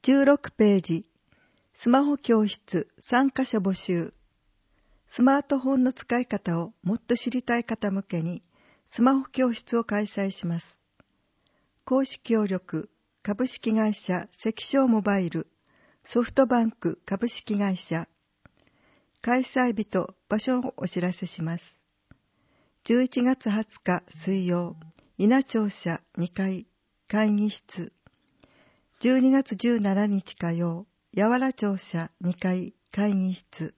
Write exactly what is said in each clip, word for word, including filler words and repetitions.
じゅうろくページ、スマホ教室参加者募集。スマートフォンの使い方をもっと知りたい方向けに、スマホ教室を開催します。公式協力、株式会社関商モバイル、ソフトバンク株式会社。開催日と場所をお知らせします。じゅういちがつはつか水曜、稲庁舎にかい会議室。じゅうにがつじゅうしちにち火曜、八原庁舎にかい会議室。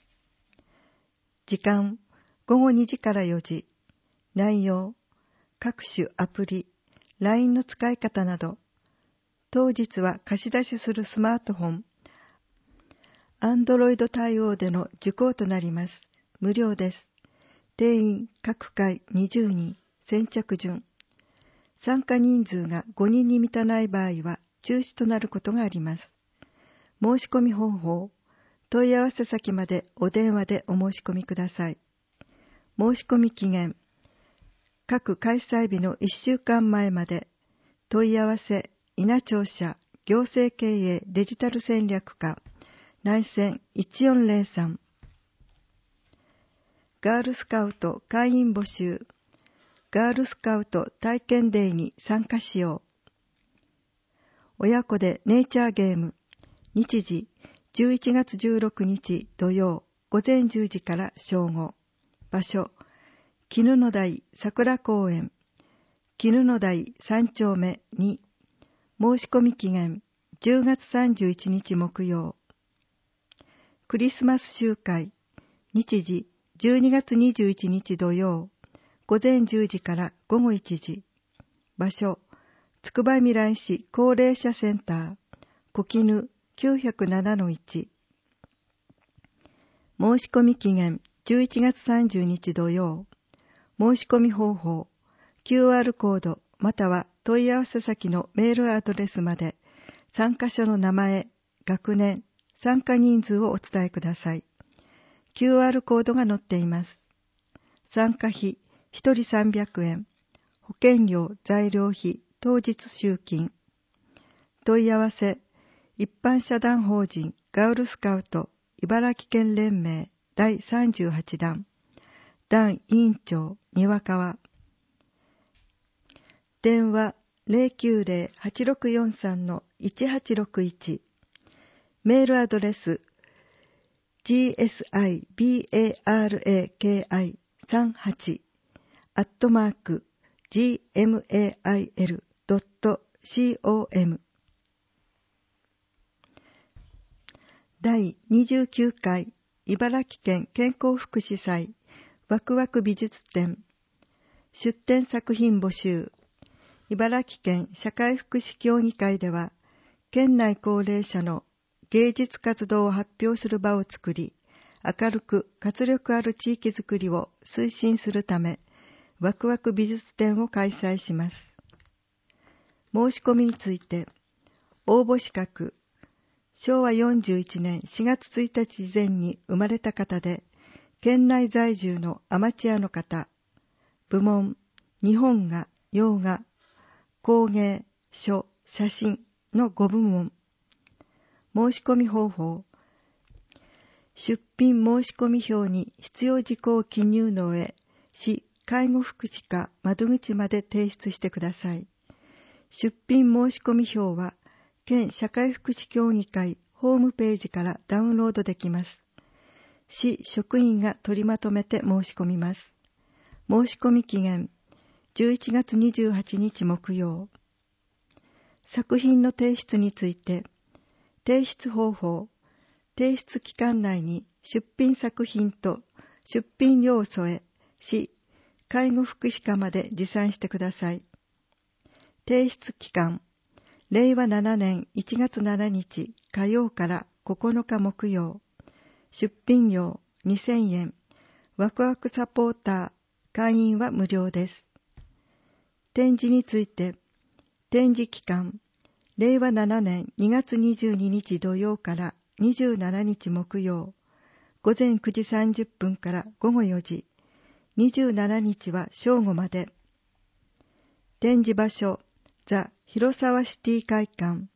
時間、ごごにじからよじ。内容、各種アプリ、ライン の使い方など。当日は貸し出しするスマートフォン、Android 対応での受講となります。無料です。定員各回にじゅうにん、先着順。参加人数がごにんに満たない場合は中止となることがあります。申し込み方法、問い合わせ先までお電話でお申し込みください。申し込み期限、各開催日のいっしゅうかんまえまで。問い合わせ、稲庁舎行政経営デジタル戦略課内線いちよんゼロさん。ガールスカウト会員募集。ガールスカウト体験デーに参加しよう。親子でネイチャーゲーム。日時じゅういちがつじゅうろくにち土曜午前じゅうじから正午。場所絹の台桜公園絹の台さんちょうめに。申し込み期限じゅうがつさんじゅういちにち木曜。クリスマス集会。日時じゅうにがつにじゅういちにち土曜午前じゅうじから午後いちじ。場所つくばみらい市高齢者センター小絹 きゅうぜろななのいち。申し込み期限じゅういちがつさんじゅうにち土曜。申し込み方法 キューアール コードまたは問い合わせ先のメールアドレスまで参加者の名前、学年、参加人数をお伝えください。キューアール コードが載っています。参加費ひとりさんびゃくえん、保険料、材料費、当日集金。問い合わせ、一般社団法人ガールスカウト茨城県連盟だいさんじゅうはちだん、団委員長庭川。電話 ゼロきゅうゼロ はちろくよんさん いちはちろくいち。メールアドレス ジーエスアイバラキさんはち アットマーク ジーエムエーアイエルドットコム。 だいにじゅうきゅうかい茨城県健康福祉祭ワクワク美術展。出展作品募集。茨城県社会福祉協議会では、県内高齢者の芸術活動を発表する場を作り、明るく活力ある地域づくりを推進するため、ワクワク美術展を開催します。申し込みについて、応募資格、しょうわよんじゅういちねんしがつついたち前に生まれた方で、県内在住のアマチュアの方、部門、日本画、洋画、工芸、書、写真のごぶもん。申し込み方法。出品申し込み票に必要事項を記入の上、市介護福祉課窓口まで提出してください。出品申し込み票は、県社会福祉協議会ホームページからダウンロードできます。市職員が取りまとめて申し込みます。申し込み期限、じゅういちがつにじゅうはちにち木曜。作品の提出について、提出方法、提出期間内に出品作品と出品料を添え、市介護福祉課まで持参してください。提出期間、れいわななねんいちがつついたち火曜からここのか木曜。出品料にせんえん。ワクワクサポーター、会員は無料です。展示について、展示期間、れいわななねんにがつにじゅうににち土曜からにじゅうしちにち木曜、午前くじさんじゅっぷんからごごよじ、にじゅうしちにちは正午まで。展示場所、ザ・広沢シティ会館、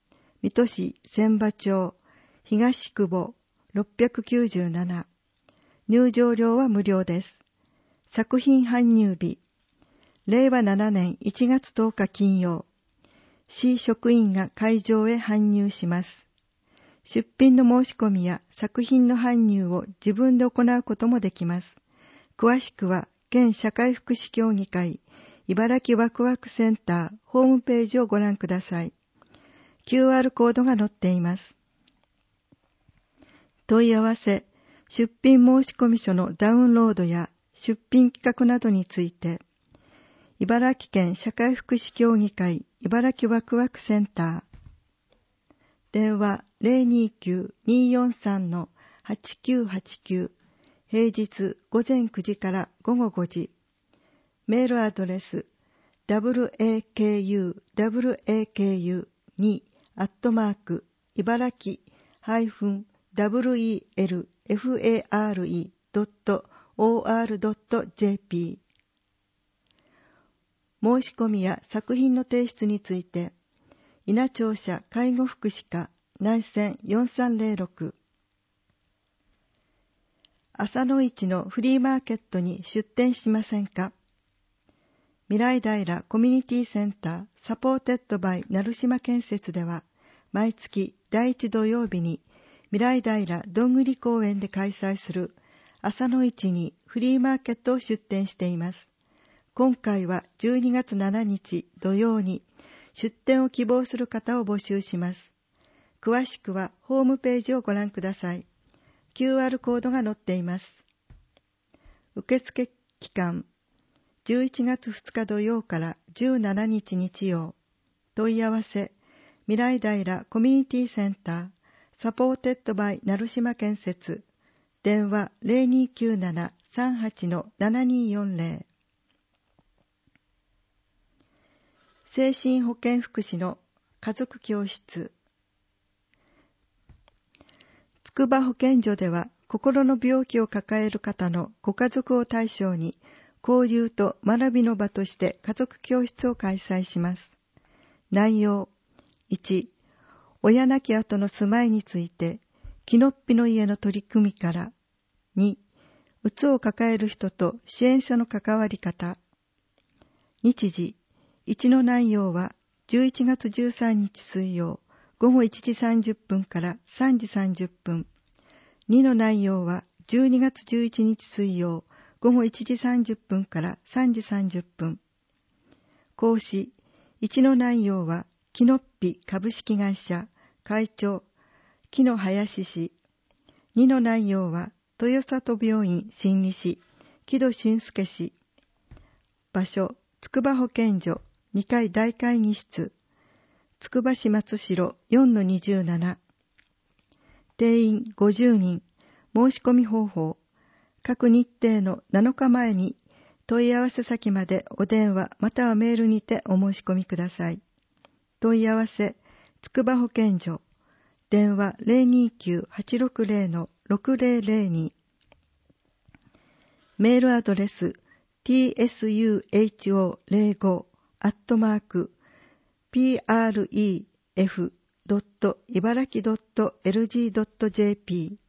水戸市千葉町東久保ろっぴゃくきゅうじゅうなな。入場料は無料です。作品搬入日、れいわななねんいちがつとおか金曜。市職員が会場へ搬入します。出品の申し込みや作品の搬入を自分で行うこともできます。詳しくは、県社会福祉協議会茨城ワクワクセンターホームページをご覧ください。キューアール コードが載っています。問い合わせ、出品申込書のダウンロードや出品企画などについて、茨城県社会福祉協議会茨城ワクワクセンター、電話 ゼロにきゅう にーよんさん はちきゅうはちきゅう、平日午前くじから午後ごじ、メールアドレス ダブリューエーケーユー ダブリューエーケーユー に アットマーク茨城 ダブリューイーエルエフエーアールイー ドット オーアール ドット ジェーピー。申し込みや作品の提出について、稲庁舎介護福祉課内線よんさんゼロろく、朝の市のフリーマーケットに出店しませんか？未来平コミュニティセンターサポーテッドバイ成島建設では、毎月だいいち土曜日に未来平どんぐり公園で開催する朝の市にフリーマーケットを出店しています。今回はじゅうにがつしちにち土曜に出店を希望する方を募集します。詳しくはホームページをご覧ください。キューアール コードが載っています。受付期間、じゅういちがつふつか土曜からじゅうしちにち日曜。問い合わせ、未来平コミュニティセンター、サポーテッドバイ成島建設、電話 ゼロにきゅうなな さんはち ななによんゼロ。精神保健福祉の家族教室。筑波保健所では、心の病気を抱える方のご家族を対象に、交流と学びの場として家族教室を開催します。内容、いち、親亡き後の住まいについて、きのっぴの家の取り組みから、に、うつを抱える人と支援者の関わり方。日時、いちの内容はじゅういちがつじゅうさんにち水曜ごごいちじさんじゅっぷんからさんじさんじゅっぷん。にの内容はじゅうにがつじゅういちにち水曜ごごいちじさんじゅっぷんからさんじさんじゅっぷん。講師、いちの内容はきのっぴ株式会社会長木野林氏。にの内容は豊里病院心理師木戸俊介氏。場所、筑波保健所にかい大会議室、つくば市松代 よんのにじゅうなな。定員ごじゅうにん。申し込み方法、各日程のなのかまえに問い合わせ先までお電話またはメールにてお申し込みください。問い合わせ、つくば保健所、電話 ゼロにきゅう はちろくゼロ ろくゼロゼロに。メールアドレス、ティーエスユーエイチオーゼロご アットマーク ピーアールイーエフ ドット 茨城 ドット エルジー ドット ジェーピー